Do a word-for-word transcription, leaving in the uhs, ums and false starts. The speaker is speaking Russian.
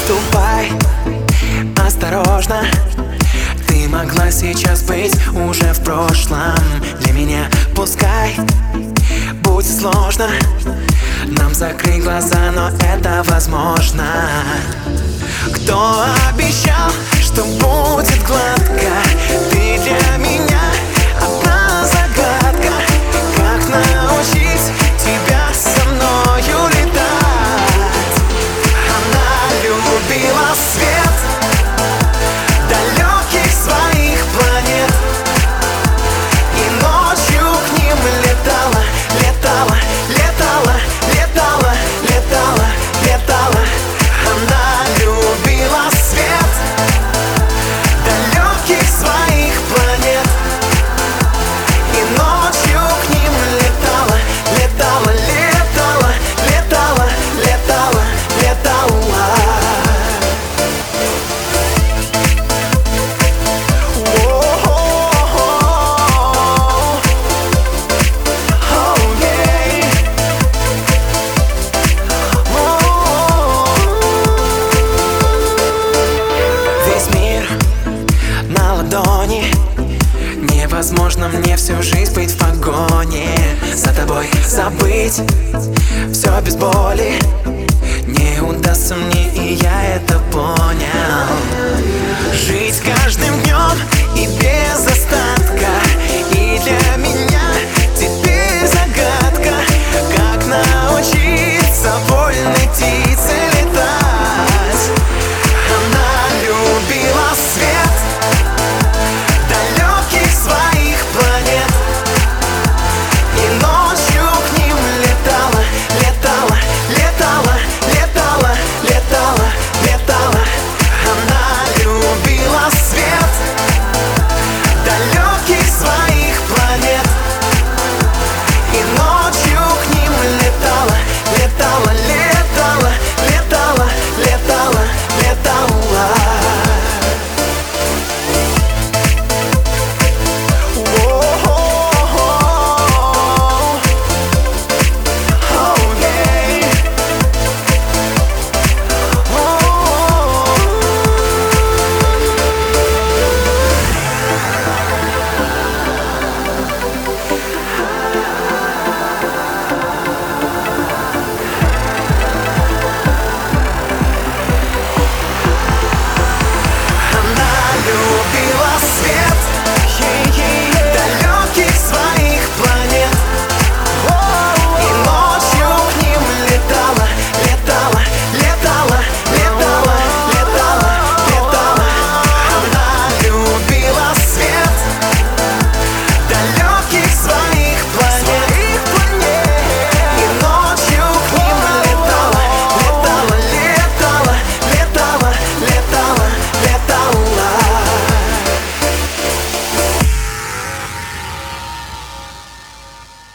Ступай осторожно, ты могла сейчас быть уже в прошлом. Для меня пускай будет сложно нам закрыть глаза, но это возможно. Кто обещал, что будет гладко? Ты для меня одна загадка. Как научить тебя со мною летать? Она любила свет далеких своих планет и ночью к ним летала, летала, летала, летала, летала, летала. Она любила свет далеких своих планет и ночью к ним летала, летала, летала, летала, летала, летала. Невозможно мне всю жизнь быть в погоне за тобой, забыть все без боли. Не удастся мне